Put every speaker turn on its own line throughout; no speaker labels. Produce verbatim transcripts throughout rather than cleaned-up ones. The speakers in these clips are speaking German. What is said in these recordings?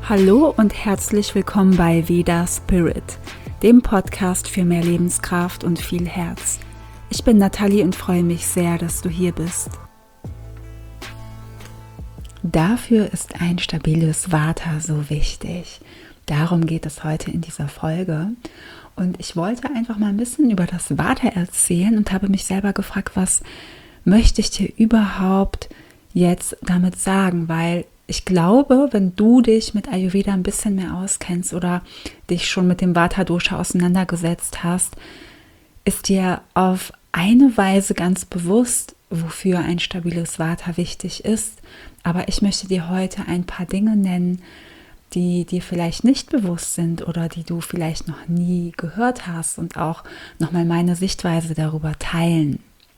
Hallo und herzlich willkommen bei Veda Spirit, dem Podcast für mehr Lebenskraft und viel Herz. Ich bin Nathalie und freue mich sehr, dass du hier bist. Dafür ist ein stabiles Vata so wichtig. Darum geht es heute in dieser Folge. Und ich wollte einfach mal ein bisschen über das Vata erzählen und habe mich selber gefragt, was möchte ich dir überhaupt jetzt damit sagen, weil ich glaube, wenn du dich mit Ayurveda ein bisschen mehr auskennst oder dich schon mit dem Vata-Dosha auseinandergesetzt hast, ist dir auf eine Weise ganz bewusst, wofür ein stabiles Vata wichtig ist. Aber ich möchte dir heute ein paar Dinge nennen, die dir vielleicht nicht bewusst sind oder die du vielleicht noch nie gehört hast und auch nochmal meine Sichtweise darüber teilen.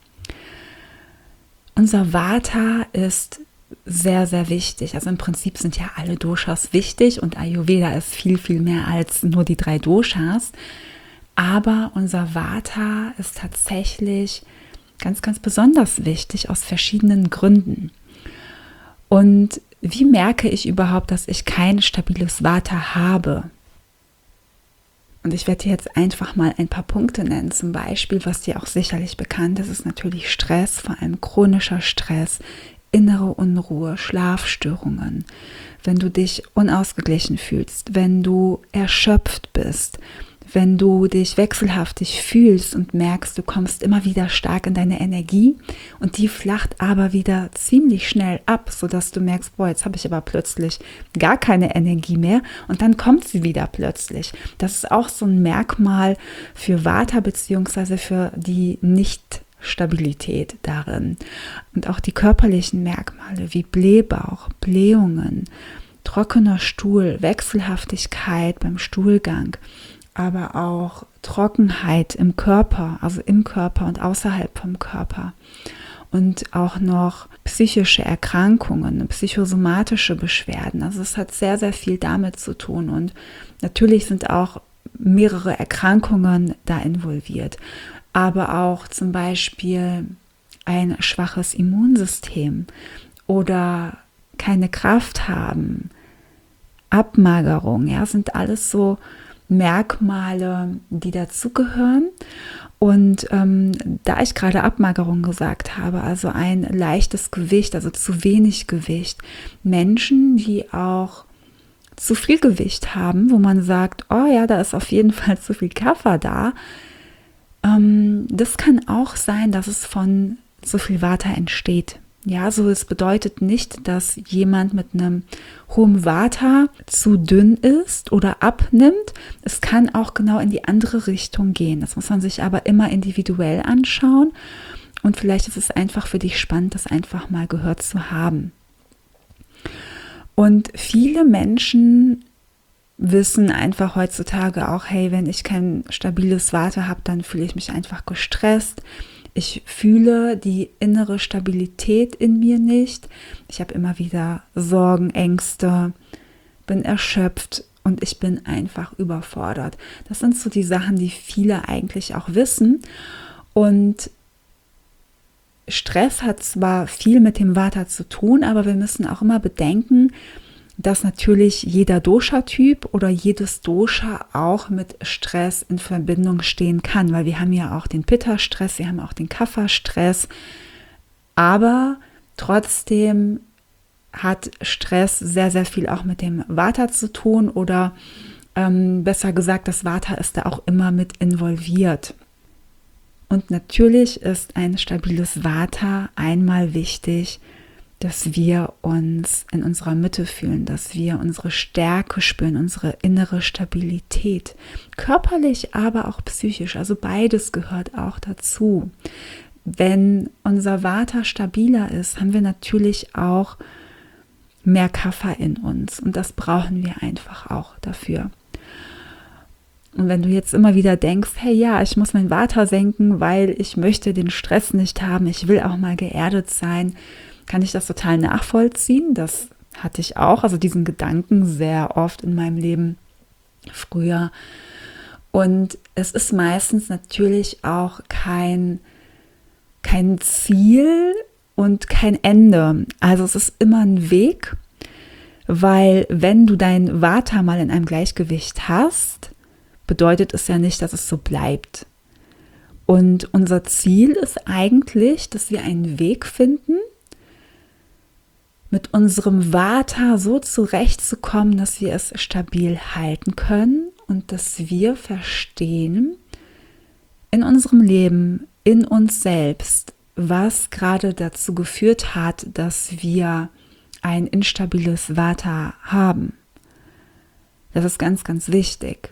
Unser Vata ist sehr, sehr wichtig. Also im Prinzip sind ja alle Doshas wichtig und Ayurveda ist viel, viel mehr als nur die drei Doshas. Aber unser Vata ist tatsächlich ganz, ganz besonders wichtig aus verschiedenen Gründen. Und wie merke ich überhaupt, dass ich kein stabiles Vata habe? Und ich werde dir jetzt einfach mal ein paar Punkte nennen. Zum Beispiel, was dir auch sicherlich bekannt ist, ist natürlich Stress, vor allem chronischer Stress, innere Unruhe, Schlafstörungen, wenn du dich unausgeglichen fühlst, wenn du erschöpft bist, wenn du dich wechselhaftig fühlst und merkst, du kommst immer wieder stark in deine Energie und die flacht aber wieder ziemlich schnell ab, sodass du merkst, boah, jetzt habe ich aber plötzlich gar keine Energie mehr und dann kommt sie wieder plötzlich. Das ist auch so ein Merkmal für Vata bzw. für die Nicht-Stabilität darin. Und auch die körperlichen Merkmale wie Blähbauch, Blähungen, trockener Stuhl, Wechselhaftigkeit beim Stuhlgang, aber auch Trockenheit im Körper, also im Körper und außerhalb vom Körper. Und auch noch psychische Erkrankungen, psychosomatische Beschwerden. Also es hat sehr, sehr viel damit zu tun. Und natürlich sind auch mehrere Erkrankungen da involviert. Aber auch zum Beispiel ein schwaches Immunsystem oder keine Kraft haben, Abmagerung, ja, sind alles so Merkmale, die dazugehören. Und ähm, da ich gerade Abmagerung gesagt habe, also ein leichtes Gewicht, also zu wenig Gewicht, Menschen, die auch zu viel Gewicht haben, wo man sagt, oh ja, da ist auf jeden Fall zu viel Kapha da, ähm, das kann auch sein, dass es von zu viel Vata entsteht. Ja, so es bedeutet nicht, dass jemand mit einem hohen Vata zu dünn ist oder abnimmt. Es kann auch genau in die andere Richtung gehen. Das muss man sich aber immer individuell anschauen. Und vielleicht ist es einfach für dich spannend, das einfach mal gehört zu haben. Und viele Menschen wissen einfach heutzutage auch, hey, wenn ich kein stabiles Vata habe, dann fühle ich mich einfach gestresst. Ich fühle die innere Stabilität in mir nicht. Ich habe immer wieder Sorgen, Ängste, bin erschöpft und ich bin einfach überfordert. Das sind so die Sachen, die viele eigentlich auch wissen. Und Stress hat zwar viel mit dem Vata zu tun, aber wir müssen auch immer bedenken, dass natürlich jeder Dosha-Typ oder jedes Dosha auch mit Stress in Verbindung stehen kann, weil wir haben ja auch den Pitta-Stress, wir haben auch den Kapha-Stress, aber trotzdem hat Stress sehr, sehr viel auch mit dem Vata zu tun oder ähm, besser gesagt, das Vata ist da auch immer mit involviert. Und natürlich ist ein stabiles Vata einmal wichtig, dass wir uns in unserer Mitte fühlen, dass wir unsere Stärke spüren, unsere innere Stabilität, körperlich, aber auch psychisch, also beides gehört auch dazu. Wenn unser Vata stabiler ist, haben wir natürlich auch mehr Kapha in uns und das brauchen wir einfach auch dafür. Und wenn du jetzt immer wieder denkst, hey ja, ich muss mein Vata senken, weil ich möchte den Stress nicht haben, ich will auch mal geerdet sein, kann ich das total nachvollziehen. Das hatte ich auch, also diesen Gedanken sehr oft in meinem Leben früher. Und es ist meistens natürlich auch kein, kein Ziel und kein Ende. Also es ist immer ein Weg. Weil wenn du dein Vata mal in einem Gleichgewicht hast, bedeutet es ja nicht, dass es so bleibt. Und unser Ziel ist eigentlich, dass wir einen Weg finden, mit unserem Vata so zurechtzukommen, dass wir es stabil halten können und dass wir verstehen in unserem Leben, in uns selbst, was gerade dazu geführt hat, dass wir ein instabiles Vata haben. Das ist ganz, ganz wichtig.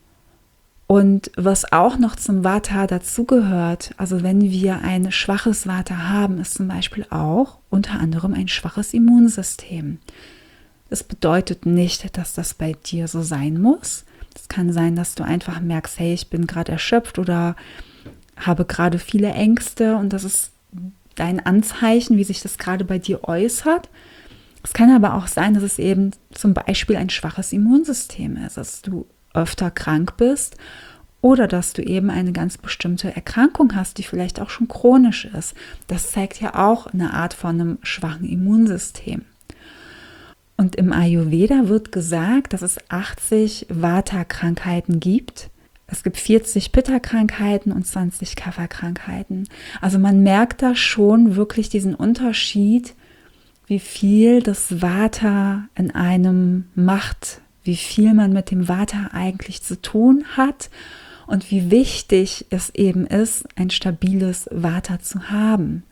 Und was auch noch zum Vata dazugehört, also wenn wir ein schwaches Vata haben, ist zum Beispiel auch unter anderem ein schwaches Immunsystem. Das bedeutet nicht, dass das bei dir so sein muss. Es kann sein, dass du einfach merkst, hey, ich bin gerade erschöpft oder habe gerade viele Ängste und das ist dein Anzeichen, wie sich das gerade bei dir äußert. Es kann aber auch sein, dass es eben zum Beispiel ein schwaches Immunsystem ist, dass du öfter krank bist oder dass du eben eine ganz bestimmte Erkrankung hast, die vielleicht auch schon chronisch ist. Das zeigt ja auch eine Art von einem schwachen Immunsystem. Und im Ayurveda wird gesagt, dass es achtzig Vata-Krankheiten gibt. Es gibt vierzig Pitta-Krankheiten und zwanzig Kapha-Krankheiten. Also man merkt da schon wirklich diesen Unterschied, wie viel das Vata in einem macht, wie viel man mit dem Vata eigentlich zu tun hat und wie wichtig es eben ist, ein stabiles Vata zu haben.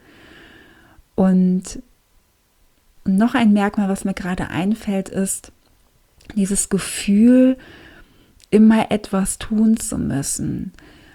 Und noch ein Merkmal, was mir gerade einfällt, ist dieses Gefühl, immer etwas tun zu müssen.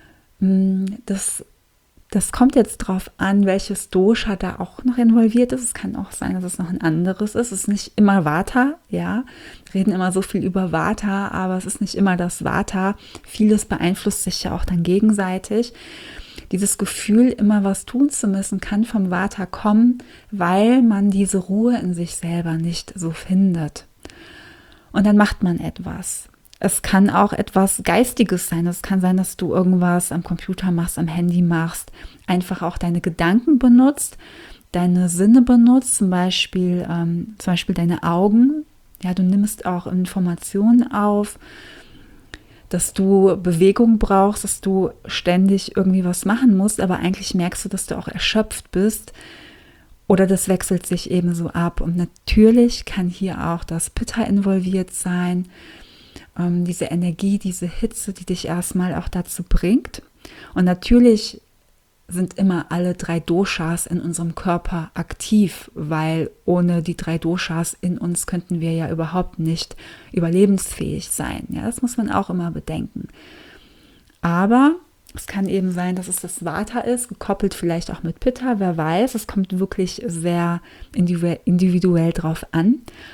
Das Das kommt jetzt drauf an, welches Dosha da auch noch involviert ist. Es kann auch sein, dass es noch ein anderes ist. Es ist nicht immer Vata, ja. Wir reden immer so viel über Vata, aber es ist nicht immer das Vata. Vieles beeinflusst sich ja auch dann gegenseitig. Dieses Gefühl, immer was tun zu müssen, kann vom Vata kommen, weil man diese Ruhe in sich selber nicht so findet. Und dann macht man etwas. Es kann auch etwas Geistiges sein. Es kann sein, dass du irgendwas am Computer machst, am Handy machst, einfach auch deine Gedanken benutzt, deine Sinne benutzt, zum Beispiel, ähm, zum Beispiel deine Augen. Ja, du nimmst auch Informationen auf, dass du Bewegung brauchst, dass du ständig irgendwie was machen musst, aber eigentlich merkst du, dass du auch erschöpft bist. Oder das wechselt sich eben so ab. Und natürlich kann hier auch das Pitta involviert sein, diese Energie, diese Hitze, die dich erstmal auch dazu bringt. Und natürlich sind immer alle drei Doshas in unserem Körper aktiv, weil ohne die drei Doshas in uns könnten wir ja überhaupt nicht überlebensfähig sein. Ja, das muss man auch immer bedenken. Aber es kann eben sein, dass es das Vata ist, gekoppelt vielleicht auch mit Pitta, wer weiß. Es kommt wirklich sehr individuell drauf an.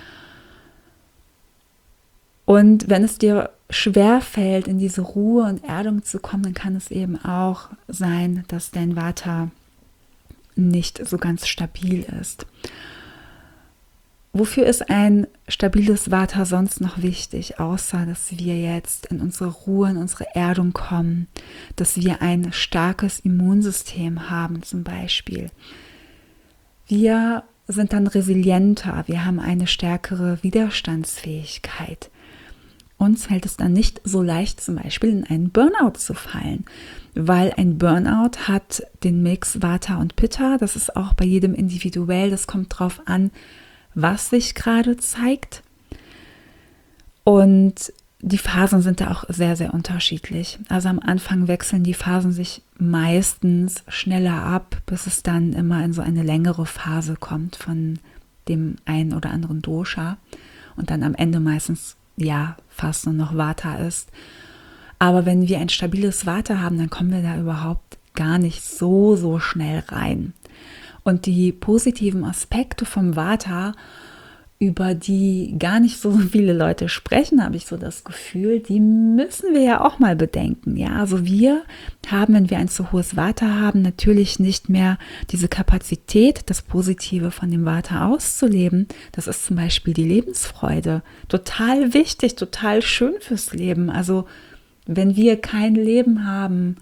Und wenn es dir schwer fällt, in diese Ruhe und Erdung zu kommen, dann kann es eben auch sein, dass dein Vata nicht so ganz stabil ist. Wofür ist ein stabiles Vata sonst noch wichtig, außer dass wir jetzt in unsere Ruhe, in unsere Erdung kommen, dass wir ein starkes Immunsystem haben zum Beispiel. Wir sind dann resilienter, wir haben eine stärkere Widerstandsfähigkeit. Uns fällt es dann nicht so leicht, zum Beispiel in einen Burnout zu fallen, weil ein Burnout hat den Mix Vata und Pitta. Das ist auch bei jedem individuell. Das kommt drauf an, was sich gerade zeigt. Und die Phasen sind da auch sehr, sehr unterschiedlich. Also am Anfang wechseln die Phasen sich meistens schneller ab, bis es dann immer in so eine längere Phase kommt von dem einen oder anderen Dosha und dann am Ende meistens ja fast nur noch Vata ist. Aber wenn wir ein stabiles Vata haben, dann kommen wir da überhaupt gar nicht so, so schnell rein. Und die positiven Aspekte vom Vata, über die gar nicht so viele Leute sprechen, habe ich so das Gefühl, die müssen wir ja auch mal bedenken. Ja, also wir haben, wenn wir ein zu hohes Vata haben, natürlich nicht mehr diese Kapazität, das Positive von dem Vata auszuleben. Das ist zum Beispiel die Lebensfreude. Total wichtig, total schön fürs Leben. Also wenn wir kein Leben haben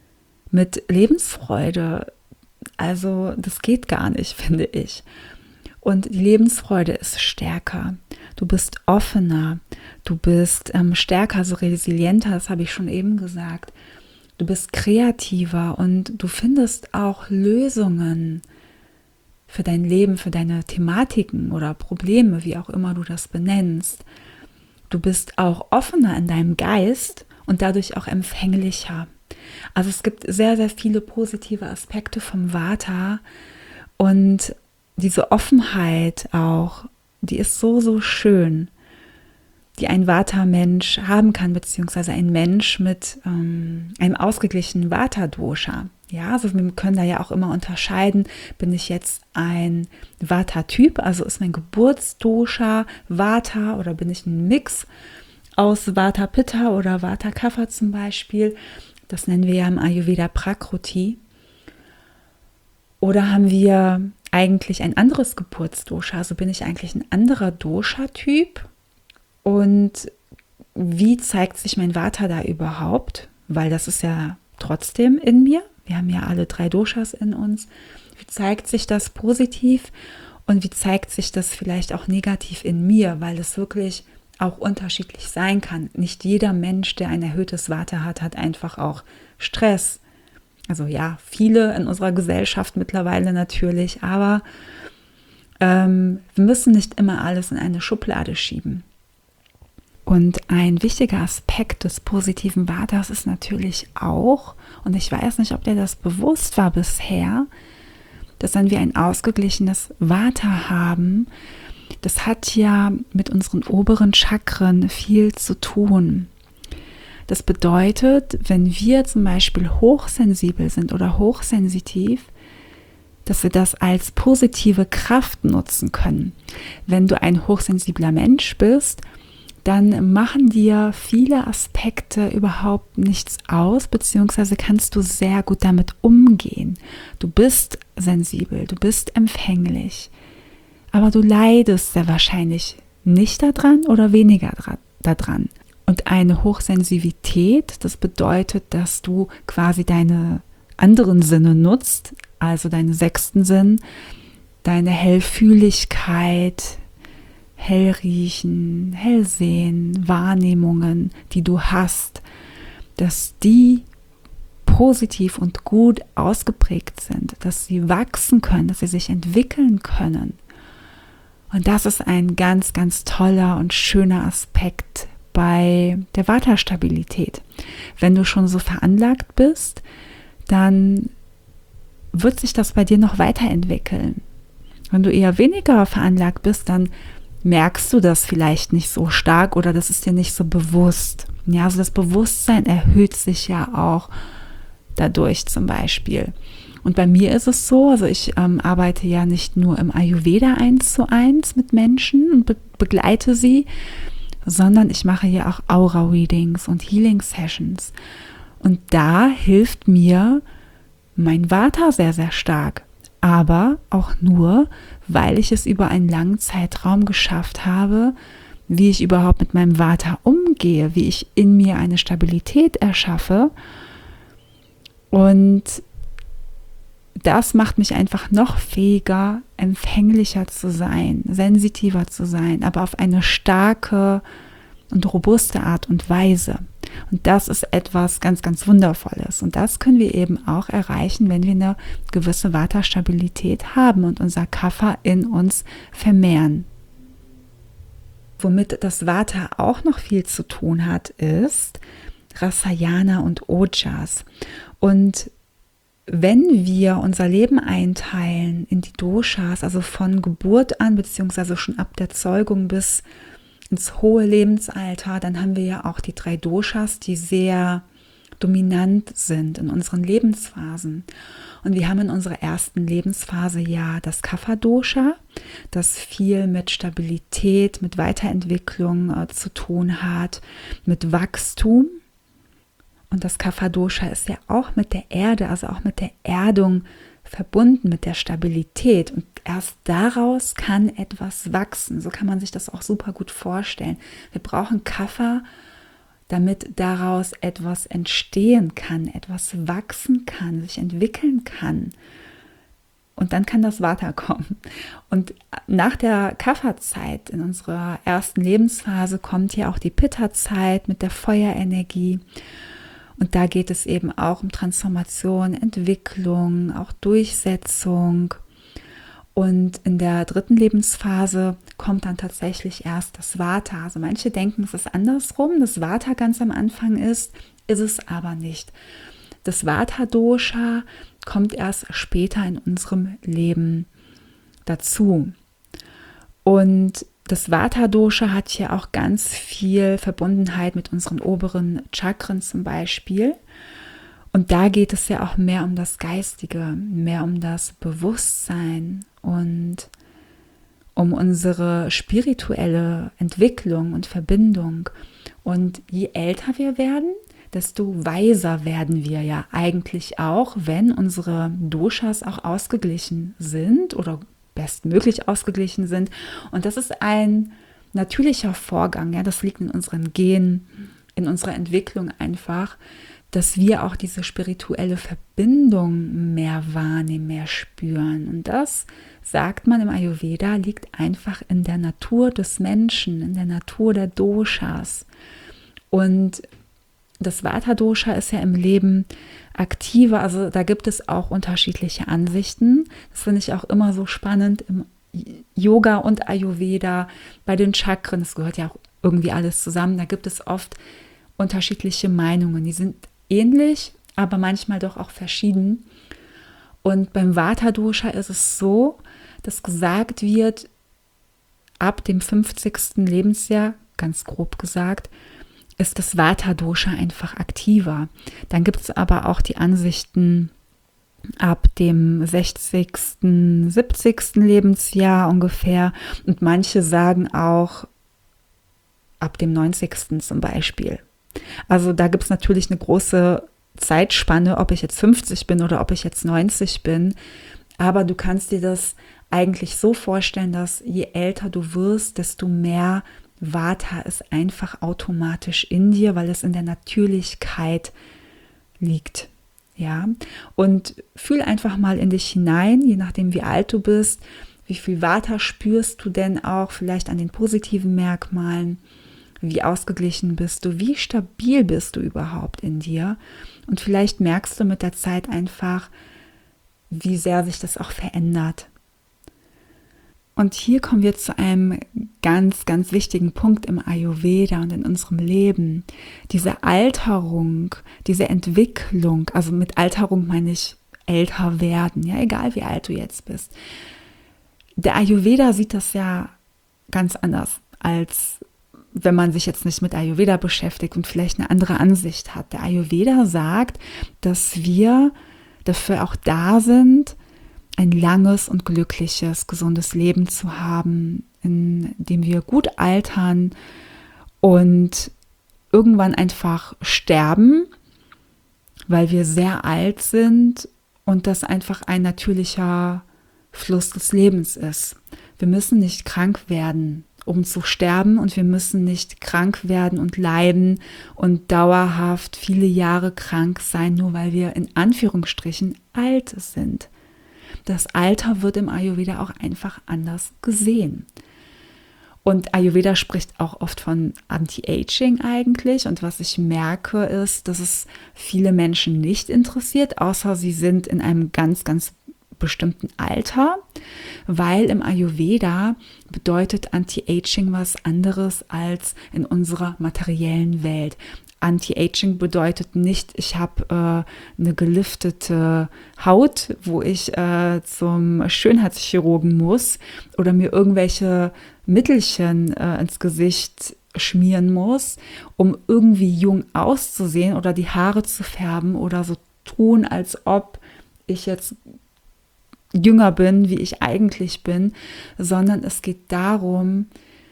mit Lebensfreude, also das geht gar nicht, finde ich. und die Lebensfreude ist stärker. Du bist offener, du bist ähm, stärker, so resilienter, das habe ich schon eben gesagt. Du bist kreativer und du findest auch Lösungen für dein Leben, für deine Thematiken oder Probleme, wie auch immer du das benennst. Du bist auch offener in deinem Geist und dadurch auch empfänglicher. Also es gibt sehr, sehr viele positive Aspekte vom Vata und diese Offenheit auch, die ist so, so schön, die ein Vata-Mensch haben kann, beziehungsweise ein Mensch mit ähm, einem ausgeglichenen Vata-Dosha. Ja, also wir können da ja auch immer unterscheiden, bin ich jetzt ein Vata-Typ, also ist mein Geburtsdosha Vata oder bin ich ein Mix aus Vata-Pitta oder Vata-Kapha zum Beispiel. Das nennen wir ja im Ayurveda Prakruti. Oder haben wir eigentlich ein anderes Geburtsdosha, also bin ich eigentlich ein anderer Dosha-Typ? Und wie zeigt sich mein Vata da überhaupt? Weil das ist ja trotzdem in mir. Wir haben ja alle drei Doshas in uns. Wie zeigt sich das positiv und wie zeigt sich das vielleicht auch negativ in mir? Weil es wirklich auch unterschiedlich sein kann. Nicht jeder Mensch, der ein erhöhtes Vata hat, hat einfach auch Stress. Also ja, viele in unserer Gesellschaft mittlerweile natürlich, aber ähm, wir müssen nicht immer alles in eine Schublade schieben. Und ein wichtiger Aspekt des positiven Vatas ist natürlich auch, und ich weiß nicht, ob dir das bewusst war bisher, dass wenn wir ein ausgeglichenes Vata haben, das hat ja mit unseren oberen Chakren viel zu tun. Das bedeutet, wenn wir zum Beispiel hochsensibel sind oder hochsensitiv, dass wir das als positive Kraft nutzen können. Wenn du ein hochsensibler Mensch bist, dann machen dir viele Aspekte überhaupt nichts aus, beziehungsweise kannst du sehr gut damit umgehen. Du bist sensibel, du bist empfänglich, aber du leidest sehr wahrscheinlich nicht daran oder weniger daran. Und eine Hochsensitivität, das bedeutet, dass du quasi deine anderen Sinne nutzt, also deinen sechsten Sinn, deine Hellfühligkeit, Hellriechen, Hellsehen, Wahrnehmungen, die du hast, dass die positiv und gut ausgeprägt sind, dass sie wachsen können, dass sie sich entwickeln können. Und das ist ein ganz, ganz toller und schöner Aspekt bei der Vata-Stabilität. Wenn du schon so veranlagt bist, dann wird sich das bei dir noch weiterentwickeln. Wenn du eher weniger veranlagt bist, dann merkst du das vielleicht nicht so stark oder das ist dir nicht so bewusst. Ja, also das Bewusstsein erhöht sich ja auch dadurch zum Beispiel. Und bei mir ist es so, also ich ähm, arbeite ja nicht nur im Ayurveda eins zu eins mit Menschen und be- begleite sie, sondern ich mache ja auch Aura-Readings und Healing-Sessions. Und da hilft mir mein Vata sehr, sehr stark. Aber auch nur, weil ich es über einen langen Zeitraum geschafft habe, wie ich überhaupt mit meinem Vata umgehe, wie ich in mir eine Stabilität erschaffe. Und das macht mich einfach noch fähiger, empfänglicher zu sein, sensitiver zu sein, aber auf eine starke und robuste Art und Weise. Und das ist etwas ganz, ganz Wundervolles. Und das können wir eben auch erreichen, wenn wir eine gewisse Vata-Stabilität haben und unser Kapha in uns vermehren. Womit das Vata auch noch viel zu tun hat, ist Rasayana und Ojas. Und wenn wir unser Leben einteilen in die Doshas, also von Geburt an, beziehungsweise schon ab der Zeugung bis ins hohe Lebensalter, dann haben wir ja auch die drei Doshas, die sehr dominant sind in unseren Lebensphasen. Und wir haben in unserer ersten Lebensphase ja das Kapha-Dosha, das viel mit Stabilität, mit Weiterentwicklung äh, zu tun hat, mit Wachstum. Und das Kapha-Dosha ist ja auch mit der Erde, also auch mit der Erdung verbunden, mit der Stabilität. Und erst daraus kann etwas wachsen. So kann man sich das auch super gut vorstellen. Wir brauchen Kapha, damit daraus etwas entstehen kann, etwas wachsen kann, sich entwickeln kann. Und dann kann das Vata kommen. Und nach der Kapha-Zeit, in unserer ersten Lebensphase, kommt ja auch die Pitta-Zeit mit der Feuerenergie. Und da geht es eben auch um Transformation, Entwicklung, auch Durchsetzung. Und in der dritten Lebensphase kommt dann tatsächlich erst das Vata. Also manche denken, es ist andersrum, das Vata ganz am Anfang ist, ist es aber nicht. Das Vata-Dosha kommt erst später in unserem Leben dazu. Und das Vata-Dosha hat hier auch ganz viel Verbundenheit mit unseren oberen Chakren zum Beispiel. Und da geht es ja auch mehr um das Geistige, mehr um das Bewusstsein und um unsere spirituelle Entwicklung und Verbindung. Und je älter wir werden, desto weiser werden wir ja eigentlich auch, wenn unsere Doshas auch ausgeglichen sind oder bestmöglich ausgeglichen sind. Und das ist ein natürlicher Vorgang, ja, das liegt in unseren Genen, in unserer Entwicklung einfach, dass wir auch diese spirituelle Verbindung mehr wahrnehmen, mehr spüren. Und das, sagt man im Ayurveda, liegt einfach in der Natur des Menschen, in der Natur der Doshas. Und das Vata-Dosha ist ja im Leben aktiver, also da gibt es auch unterschiedliche Ansichten. Das finde ich auch immer so spannend im Yoga und Ayurveda, bei den Chakren, das gehört ja auch irgendwie alles zusammen, da gibt es oft unterschiedliche Meinungen, die sind ähnlich, aber manchmal doch auch verschieden. Und beim Vata-Dosha ist es so, dass gesagt wird, ab dem fünfzigsten Lebensjahr, ganz grob gesagt, ist das Vata-Dosha einfach aktiver. Dann gibt es aber auch die Ansichten ab dem sechzigsten, siebzigsten Lebensjahr ungefähr. Und manche sagen auch ab dem neunzigsten zum Beispiel. Also da gibt es natürlich eine große Zeitspanne, ob ich jetzt fünfzig bin oder ob ich jetzt neunzig bin. Aber du kannst dir das eigentlich so vorstellen, dass je älter du wirst, desto mehr Vata ist einfach automatisch in dir, weil es in der Natürlichkeit liegt. Ja, und fühl einfach mal in dich hinein, je nachdem wie alt du bist, wie viel Vata spürst du denn auch, vielleicht an den positiven Merkmalen, wie ausgeglichen bist du, wie stabil bist du überhaupt in dir, und vielleicht merkst du mit der Zeit einfach, wie sehr sich das auch verändert. Und hier kommen wir zu einem ganz, ganz wichtigen Punkt im Ayurveda und in unserem Leben. Diese Alterung, diese Entwicklung, also mit Alterung meine ich älter werden, ja, egal wie alt du jetzt bist. Der Ayurveda sieht das ja ganz anders, als wenn man sich jetzt nicht mit Ayurveda beschäftigt und vielleicht eine andere Ansicht hat. Der Ayurveda sagt, dass wir dafür auch da sind, ein langes und glückliches, gesundes Leben zu haben, in dem wir gut altern und irgendwann einfach sterben, weil wir sehr alt sind und das einfach ein natürlicher Fluss des Lebens ist. Wir müssen nicht krank werden, um zu sterben, und wir müssen nicht krank werden und leiden und dauerhaft viele Jahre krank sein, nur weil wir in Anführungsstrichen alt sind. Das Alter wird im Ayurveda auch einfach anders gesehen. Und Ayurveda spricht auch oft von Anti-Aging eigentlich. Und was ich merke, ist, dass es viele Menschen nicht interessiert, außer sie sind in einem ganz, ganz bestimmten Alter, weil im Ayurveda bedeutet Anti-Aging was anderes als in unserer materiellen Welt. Anti-Aging bedeutet nicht, ich habe äh, eine geliftete Haut, wo ich äh, zum Schönheitschirurgen muss oder mir irgendwelche Mittelchen äh, ins Gesicht schmieren muss, um irgendwie jung auszusehen oder die Haare zu färben oder so tun, als ob ich jetzt jünger bin, wie ich eigentlich bin, sondern es geht darum,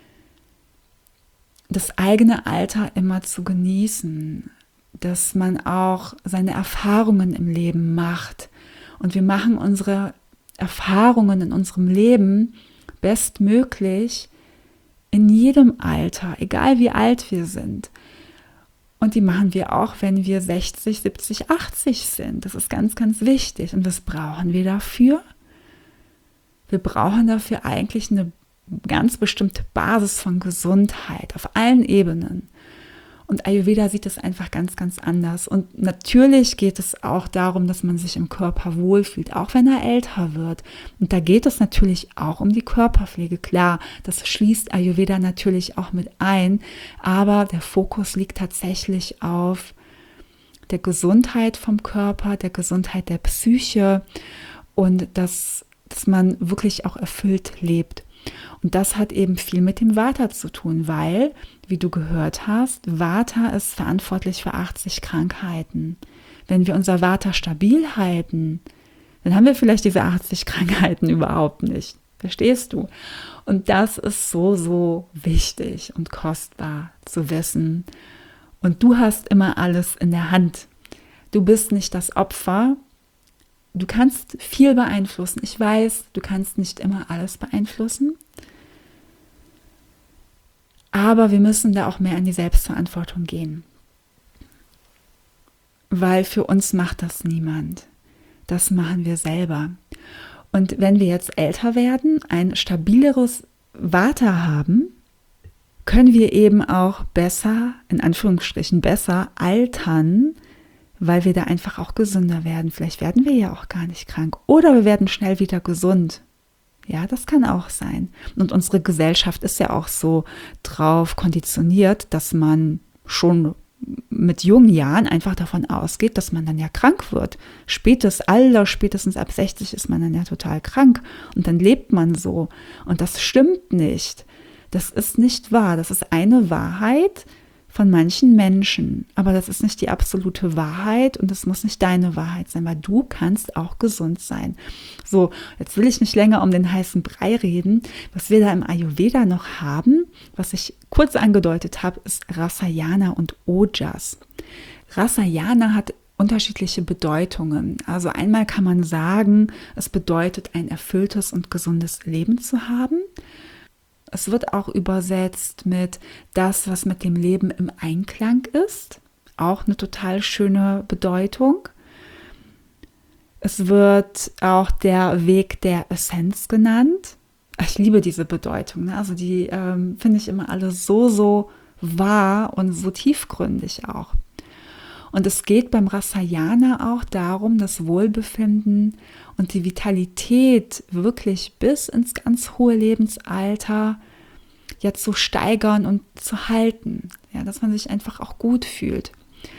das eigene Alter immer zu genießen, dass man auch seine Erfahrungen im Leben macht. Und wir machen unsere Erfahrungen in unserem Leben bestmöglich in jedem Alter, egal wie alt wir sind. Und die machen wir auch, wenn wir sechzig, siebzig, achtzig sind. Das ist ganz, ganz wichtig. Und was brauchen wir dafür? Wir brauchen dafür eigentlich eine ganz bestimmte Basis von Gesundheit auf allen Ebenen. Und Ayurveda sieht es einfach ganz, ganz anders. Und natürlich geht es auch darum, dass man sich im Körper wohlfühlt, auch wenn er älter wird. Und da geht es natürlich auch um die Körperpflege. Klar, das schließt Ayurveda natürlich auch mit ein. Aber der Fokus liegt tatsächlich auf der Gesundheit vom Körper, der Gesundheit der Psyche und dass, dass man wirklich auch erfüllt lebt. Und das hat eben viel mit dem Vata zu tun, weil, wie du gehört hast, Vata ist verantwortlich für achtzig Krankheiten. Wenn wir unser Vata stabil halten, dann haben wir vielleicht diese achtzig Krankheiten überhaupt nicht. Verstehst du? Und das ist so, so wichtig und kostbar zu wissen. Und du hast immer alles in der Hand. Du bist nicht das Opfer. Du kannst viel beeinflussen. Ich weiß, du kannst nicht immer alles beeinflussen. Aber wir müssen da auch mehr in die Selbstverantwortung gehen. Weil für uns macht das niemand. Das machen wir selber. Und wenn wir jetzt älter werden, ein stabileres Vata haben, können wir eben auch besser, in Anführungsstrichen besser altern, weil wir da einfach auch gesünder werden. Vielleicht werden wir ja auch gar nicht krank. Oder wir werden schnell wieder gesund. Ja, das kann auch sein. Und unsere Gesellschaft ist ja auch so drauf konditioniert, dass man schon mit jungen Jahren einfach davon ausgeht, dass man dann ja krank wird. Spätestens, aller spätestens ab sechzig ist man dann ja total krank. Und dann lebt man so. Und das stimmt nicht. Das ist nicht wahr. Das ist eine Wahrheit von manchen Menschen, aber das ist nicht die absolute Wahrheit und das muss nicht deine Wahrheit sein, weil du kannst auch gesund sein. So, jetzt will ich nicht länger um den heißen Brei reden. Was wir da im Ayurveda noch haben, was ich kurz angedeutet habe, ist Rasayana und Ojas. Rasayana hat unterschiedliche Bedeutungen. Also einmal kann man sagen, es bedeutet, ein erfülltes und gesundes Leben zu haben. Es wird auch übersetzt mit das, was mit dem Leben im Einklang ist. Auch eine total schöne Bedeutung. Es wird auch der Weg der Essenz genannt. Ich liebe diese Bedeutung. Ne? Also die ähm, finde ich immer alle so, so wahr und so tiefgründig auch. Und es geht beim Rasayana auch darum, das Wohlbefinden und die Vitalität wirklich bis ins ganz hohe Lebensalter ja zu steigern und zu halten. Ja, dass man sich einfach auch gut fühlt.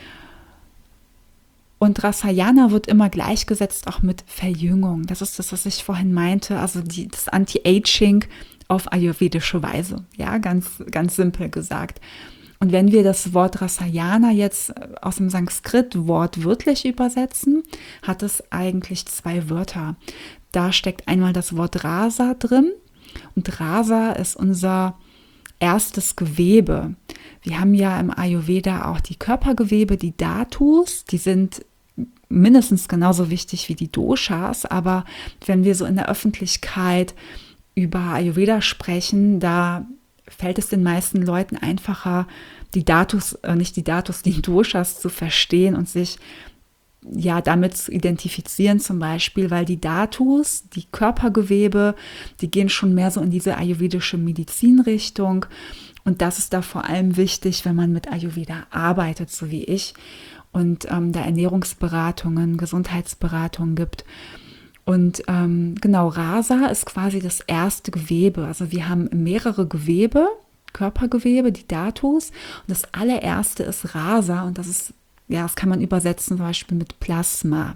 Und Rasayana wird immer gleichgesetzt auch mit Verjüngung. Das ist das, was ich vorhin meinte, also die, das Anti-Aging auf ayurvedische Weise. Ja, ganz, ganz simpel gesagt. Und wenn wir das Wort Rasayana jetzt aus dem Sanskrit wortwörtlich übersetzen, hat es eigentlich zwei Wörter. Da steckt einmal das Wort Rasa drin und Rasa ist unser erstes Gewebe. Wir haben ja im Ayurveda auch die Körpergewebe, die Dhatus, die sind mindestens genauso wichtig wie die Doshas, aber wenn wir so in der Öffentlichkeit über Ayurveda sprechen, da fällt es den meisten Leuten einfacher, die Dhatus, äh, nicht die Dhatus, die Doshas zu verstehen und sich ja damit zu identifizieren zum Beispiel, weil die Dhatus, die Körpergewebe, die gehen schon mehr so in diese ayurvedische Medizinrichtung und das ist da vor allem wichtig, wenn man mit Ayurveda arbeitet, so wie ich und ähm, da Ernährungsberatungen, Gesundheitsberatungen gibt. Und ähm, genau, Rasa ist quasi das erste Gewebe. Also wir haben mehrere Gewebe, Körpergewebe, die Dhatus. Und das allererste ist Rasa und das ist, ja, das kann man übersetzen zum Beispiel mit Plasma.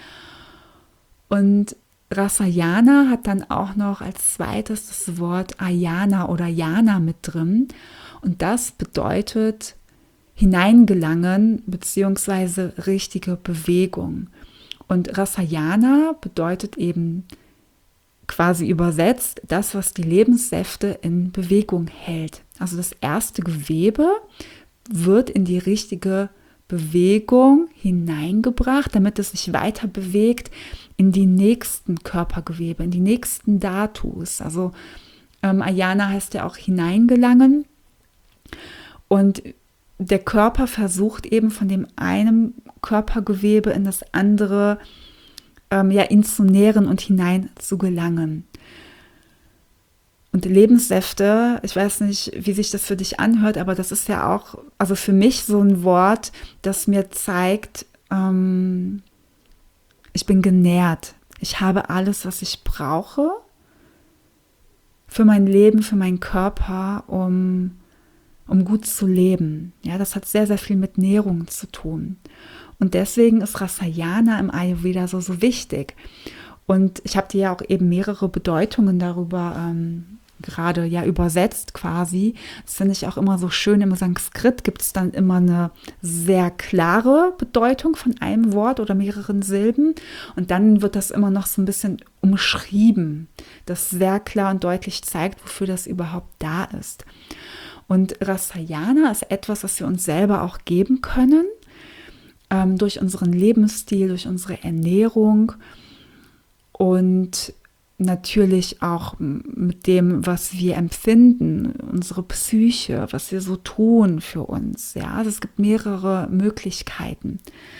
Und Rasayana hat dann auch noch als zweites das Wort Ayana oder Yana mit drin. Und das bedeutet hineingelangen bzw. richtige Bewegung. Und Rasayana bedeutet eben quasi übersetzt das, was die Lebenssäfte in Bewegung hält. Also das erste Gewebe wird in die richtige Bewegung hineingebracht, damit es sich weiter bewegt in die nächsten Körpergewebe, in die nächsten Dhatus. Also ähm, Ayana heißt ja auch hineingelangen. Und der Körper versucht eben von dem einen Körpergewebe in das andere, ähm, ja, ihn zu nähren und hinein zu gelangen. Und Lebenssäfte, ich weiß nicht, wie sich das für dich anhört, aber das ist ja auch, also für mich so ein Wort, das mir zeigt, ähm, ich bin genährt. Ich habe alles, was ich brauche für mein Leben, für meinen Körper, um, um gut zu leben. Ja, das hat sehr, sehr viel mit Nährung zu tun. Und deswegen ist Rasayana im Ayurveda so, so wichtig. Und ich habe dir ja auch eben mehrere Bedeutungen darüber ähm, gerade ja übersetzt quasi. Das finde ich auch immer so schön. Im Sanskrit gibt es dann immer eine sehr klare Bedeutung von einem Wort oder mehreren Silben. Und dann wird das immer noch so ein bisschen umschrieben, das sehr klar und deutlich zeigt, wofür das überhaupt da ist. Und Rasayana ist etwas, was wir uns selber auch geben können, ähm, durch unseren Lebensstil, durch unsere Ernährung und natürlich auch mit dem, was wir empfinden, unsere Psyche, was wir so tun für uns. Ja, also es gibt mehrere Möglichkeiten.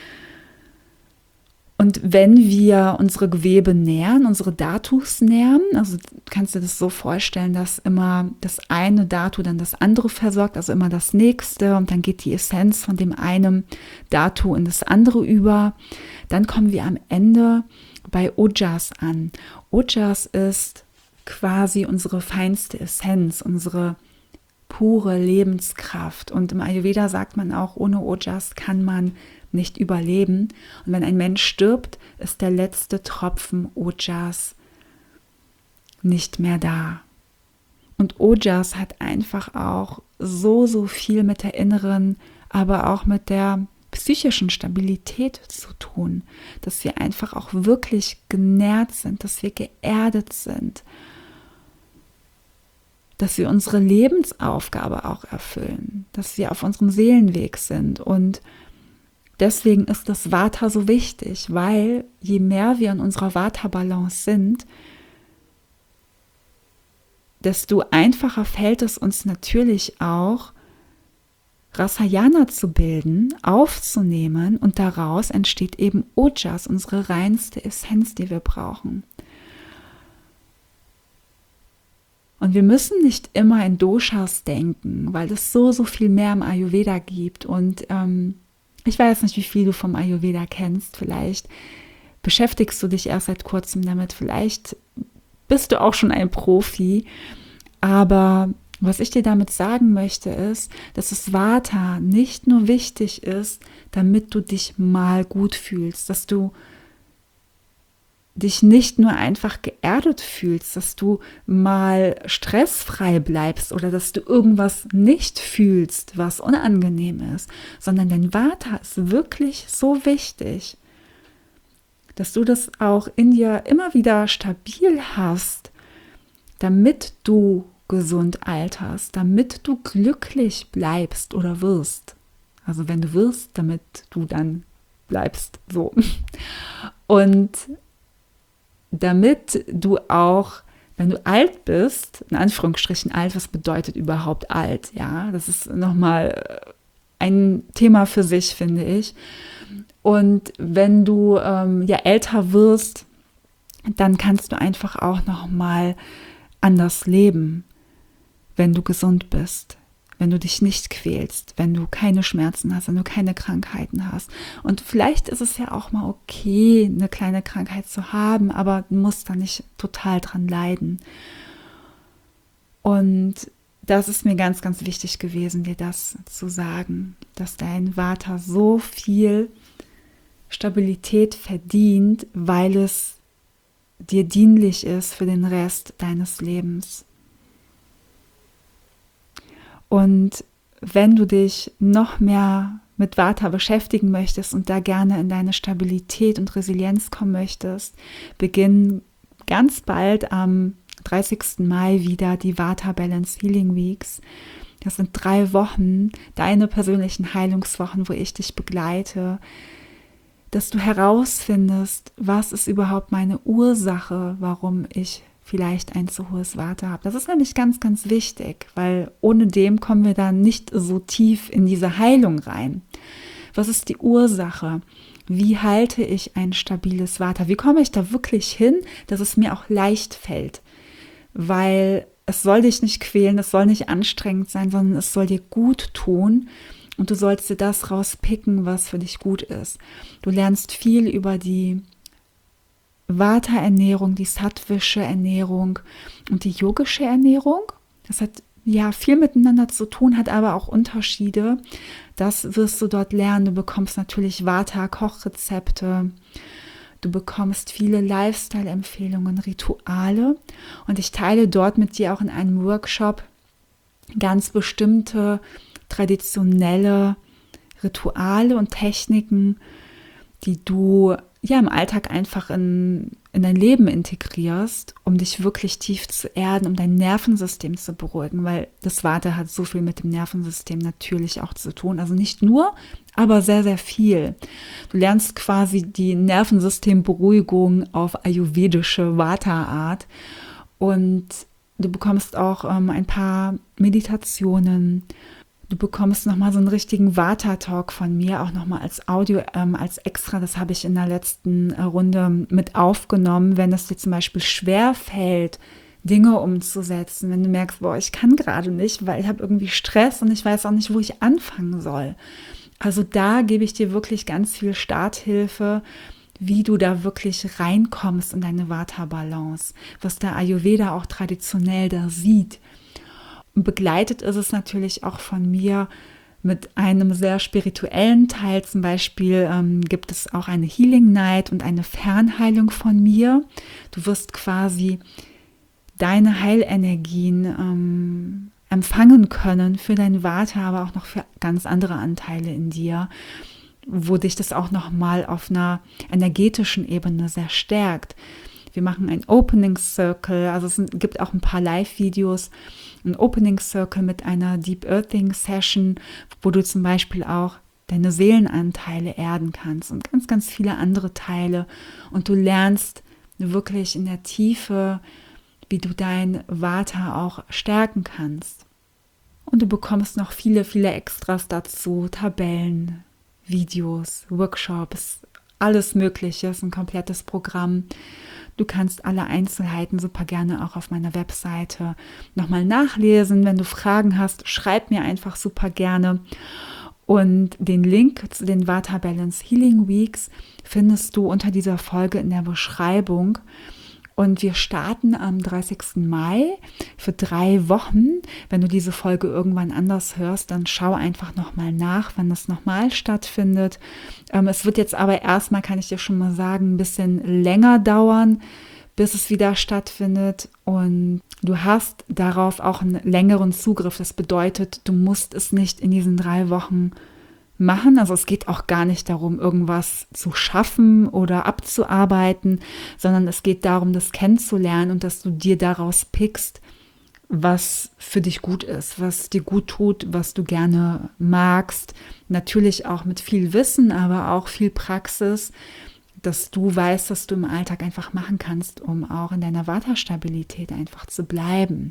Und wenn wir unsere Gewebe nähren, unsere Dhatus nähren, also kannst du dir das so vorstellen, dass immer das eine Dhatu dann das andere versorgt, also immer das nächste und dann geht die Essenz von dem einen Dhatu in das andere über, dann kommen wir am Ende bei Ojas an. Ojas ist quasi unsere feinste Essenz, unsere pure Lebenskraft. Und im Ayurveda sagt man auch, ohne Ojas kann man nicht überleben. Und wenn ein Mensch stirbt, ist der letzte Tropfen Ojas nicht mehr da. Und Ojas hat einfach auch so, so viel mit der inneren, aber auch mit der psychischen Stabilität zu tun, dass wir einfach auch wirklich genährt sind, dass wir geerdet sind, dass wir unsere Lebensaufgabe auch erfüllen, dass wir auf unserem Seelenweg sind. Und deswegen ist das Vata so wichtig, weil je mehr wir in unserer Vata-Balance sind, desto einfacher fällt es uns natürlich auch, Rasayana zu bilden, aufzunehmen und daraus entsteht eben Ojas, unsere reinste Essenz, die wir brauchen. Und wir müssen nicht immer in Doshas denken, weil es so, so viel mehr im Ayurveda gibt. Und ähm, ich weiß nicht, wie viel du vom Ayurveda kennst. Vielleicht beschäftigst du dich erst seit kurzem damit, vielleicht bist du auch schon ein Profi, aber was ich dir damit sagen möchte, ist, dass das Vata nicht nur wichtig ist, damit du dich mal gut fühlst, dass du dich nicht nur einfach geerdet fühlst, dass du mal stressfrei bleibst oder dass du irgendwas nicht fühlst, was unangenehm ist, sondern dein Vata ist wirklich so wichtig, dass du das auch in dir immer wieder stabil hast, damit du gesund alterst, damit du glücklich bleibst oder wirst. Also wenn du wirst, damit du dann bleibst, so. Und damit du auch, wenn du alt bist, in Anführungsstrichen alt, was bedeutet überhaupt alt? Ja, das ist nochmal ein Thema für sich, finde ich. Und wenn du ähm, ja älter wirst, dann kannst du einfach auch nochmal anders leben, wenn du gesund bist, wenn du dich nicht quälst, wenn du keine Schmerzen hast, wenn du keine Krankheiten hast. Und vielleicht ist es ja auch mal okay, eine kleine Krankheit zu haben, aber du musst da nicht total dran leiden. Und das ist mir ganz, ganz wichtig gewesen, dir das zu sagen, dass dein Vata so viel Stabilität verdient, weil es dir dienlich ist für den Rest deines Lebens. Und wenn du dich noch mehr mit Vata beschäftigen möchtest und da gerne in deine Stabilität und Resilienz kommen möchtest, beginn ganz bald am dreißigsten Mai wieder die Vata Balance Healing Weeks. Das sind drei Wochen, deine persönlichen Heilungswochen, wo ich dich begleite, dass du herausfindest, was ist überhaupt meine Ursache, warum ich vielleicht ein zu hohes Vata habe. Das ist nämlich ganz, ganz wichtig, weil ohne dem kommen wir dann nicht so tief in diese Heilung rein. Was ist die Ursache? Wie halte ich ein stabiles Vata? Wie komme ich da wirklich hin, dass es mir auch leicht fällt? Weil es soll dich nicht quälen, es soll nicht anstrengend sein, sondern es soll dir gut tun. Und du sollst dir das rauspicken, was für dich gut ist. Du lernst viel über die Vata-Ernährung, die sattwische Ernährung und die yogische Ernährung. Das hat ja viel miteinander zu tun, hat aber auch Unterschiede. Das wirst du dort lernen. Du bekommst natürlich Vata-Kochrezepte. Du bekommst viele Lifestyle-Empfehlungen, Rituale. Und ich teile dort mit dir auch in einem Workshop ganz bestimmte traditionelle Rituale und Techniken, die du ja im Alltag einfach in, in dein Leben integrierst, um dich wirklich tief zu erden, um dein Nervensystem zu beruhigen, weil das Vata hat so viel mit dem Nervensystem natürlich auch zu tun. Also nicht nur, aber sehr, sehr viel. Du lernst quasi die Nervensystemberuhigung auf ayurvedische Vata-Art und du bekommst auch ähm, ein paar Meditationen. Du bekommst nochmal so einen richtigen Vata-Talk von mir, auch nochmal als Audio, ähm, als extra. Das habe ich in der letzten äh, Runde mit aufgenommen. Wenn es dir zum Beispiel schwer fällt, Dinge umzusetzen, wenn du merkst, boah, ich kann gerade nicht, weil ich habe irgendwie Stress und ich weiß auch nicht, wo ich anfangen soll. Also da gebe ich dir wirklich ganz viel Starthilfe, wie du da wirklich reinkommst in deine Vata-Balance, was der Ayurveda auch traditionell da sieht. Begleitet ist es natürlich auch von mir mit einem sehr spirituellen Teil. Zum Beispiel ähm, gibt es auch eine Healing Night und eine Fernheilung von mir. Du wirst quasi deine Heilenergien ähm, empfangen können für dein Vata, aber auch noch für ganz andere Anteile in dir, wo dich das auch nochmal auf einer energetischen Ebene sehr stärkt. Wir machen ein Opening Circle, also es gibt auch ein paar Live-Videos, ein Opening Circle mit einer Deep Earthing Session, wo du zum Beispiel auch deine Seelenanteile erden kannst und ganz, ganz viele andere Teile. Und du lernst wirklich in der Tiefe, wie du dein Vata auch stärken kannst. Und du bekommst noch viele, viele Extras dazu, Tabellen, Videos, Workshops, alles Mögliche, ist ein komplettes Programm. Du kannst alle Einzelheiten super gerne auch auf meiner Webseite nochmal nachlesen. Wenn du Fragen hast, schreib mir einfach super gerne. Und den Link zu den Vata Balance Healing Weeks findest du unter dieser Folge in der Beschreibung. Und wir starten am dreißigsten Mai für drei Wochen. Wenn du diese Folge irgendwann anders hörst, dann schau einfach nochmal nach, wann das nochmal stattfindet. Ähm, es wird jetzt aber erstmal, kann ich dir schon mal sagen, ein bisschen länger dauern, bis es wieder stattfindet. Und du hast darauf auch einen längeren Zugriff. Das bedeutet, du musst es nicht in diesen drei Wochen machen. Also es geht auch gar nicht darum, irgendwas zu schaffen oder abzuarbeiten, sondern es geht darum, das kennenzulernen und dass du dir daraus pickst, was für dich gut ist, was dir gut tut, was du gerne magst. Natürlich auch mit viel Wissen, aber auch viel Praxis, dass du weißt, dass du im Alltag einfach machen kannst, um auch in deiner Vata-Stabilität einfach zu bleiben.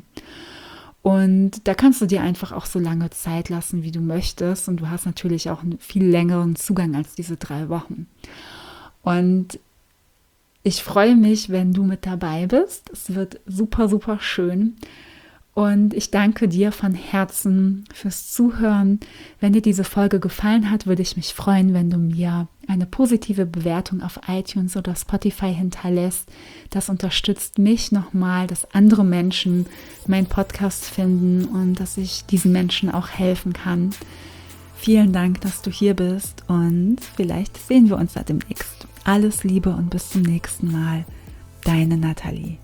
Und da kannst du dir einfach auch so lange Zeit lassen, wie du möchtest. Und du hast natürlich auch einen viel längeren Zugang als diese drei Wochen. Und ich freue mich, wenn du mit dabei bist. Es wird super, super schön. Und ich danke dir von Herzen fürs Zuhören. Wenn dir diese Folge gefallen hat, würde ich mich freuen, wenn du mir eine positive Bewertung auf iTunes oder Spotify hinterlässt. Das unterstützt mich nochmal, dass andere Menschen meinen Podcast finden und dass ich diesen Menschen auch helfen kann. Vielen Dank, dass du hier bist und vielleicht sehen wir uns da demnächst. Alles Liebe und bis zum nächsten Mal. Deine Nathalie.